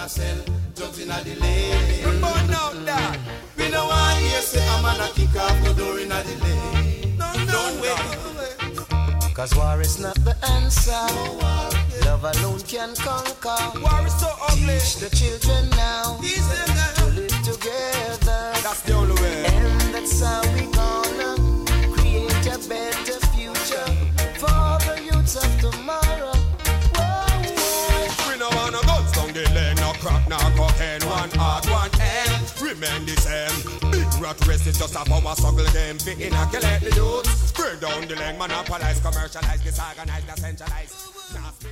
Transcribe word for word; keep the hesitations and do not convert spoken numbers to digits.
a sell drugs in a the lane. We burn out that. We no want hear say a man a kick off the door in a the lane. No, no, don't wait. Cause war is not the answer. No, war, yeah. Love alone can conquer. War is so ugly. Teach the children now to live together. That's the only way. And that's how we gonna create a better future for the youths of tomorrow. We no want no guns down the lane, no crack, no cocaine. One heart, one end, remain the same. Big rat race is just a power struggle game. Fit inoculate the youths. Bring down the lane, monopolize, commercialize, disorganize, decentralize.